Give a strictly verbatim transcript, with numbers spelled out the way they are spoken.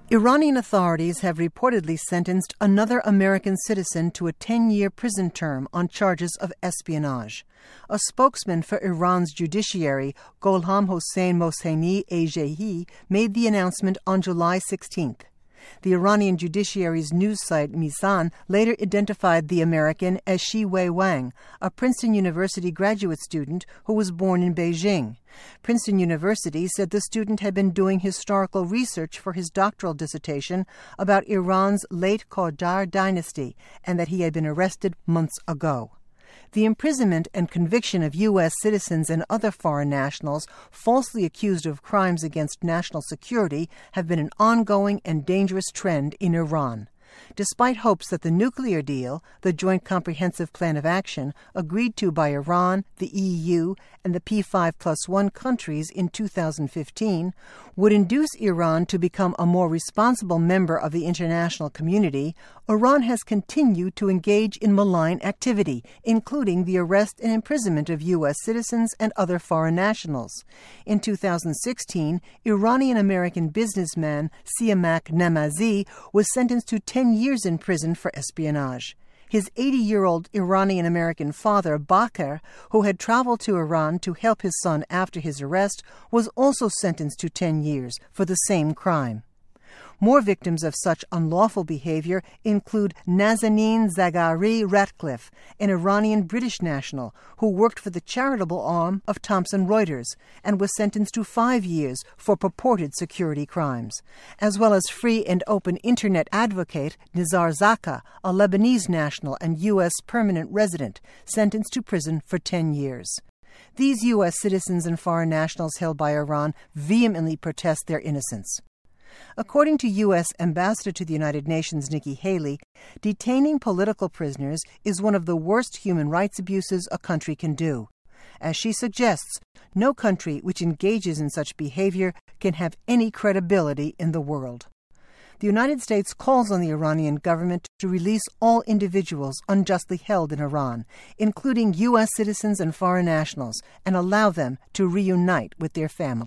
Iranian authorities have reportedly sentenced another American citizen to a ten-year prison term on charges of espionage. A spokesman for Iran's judiciary, Golham Hossein Mohseni Ejehi, made the announcement on July sixteenth. The Iranian judiciary's news site Mizan later identified the American as Shiwei Wang, a Princeton University graduate student who was born in Beijing. Princeton University said the student had been doing historical research for his doctoral dissertation about Iran's late Qajar dynasty and that he had been arrested months ago. The imprisonment and conviction of U S citizens and other foreign nationals falsely accused of crimes against national security have been an ongoing and dangerous trend in Iran. Despite hopes that the nuclear deal, the Joint Comprehensive Plan of Action, agreed to by Iran, the E U, and the P five plus one countries in two thousand fifteen, would induce Iran to become a more responsible member of the international community, Iran has continued to engage in malign activity, including the arrest and imprisonment of U S citizens and other foreign nationals. In two thousand sixteen, Iranian-American businessman Siamak Namazi was sentenced to ten years in prison for espionage. His eighty-year-old Iranian-American father, Bakr, who had traveled to Iran to help his son after his arrest, was also sentenced to ten years for the same crime. More victims of such unlawful behavior include Nazanin Zaghari Ratcliffe, an Iranian-British national who worked for the charitable arm of Thomson Reuters and was sentenced to five years for purported security crimes, as well as free and open Internet advocate Nizar Zaka, a Lebanese national and U S permanent resident, sentenced to prison for ten years. These U S citizens and foreign nationals held by Iran vehemently protest their innocence. According to U S Ambassador to the United Nations Nikki Haley, detaining political prisoners is one of the worst human rights abuses a country can do. As she suggests, no country which engages in such behavior can have any credibility in the world. The United States calls on the Iranian government to release all individuals unjustly held in Iran, including U S citizens and foreign nationals, and allow them to reunite with their families.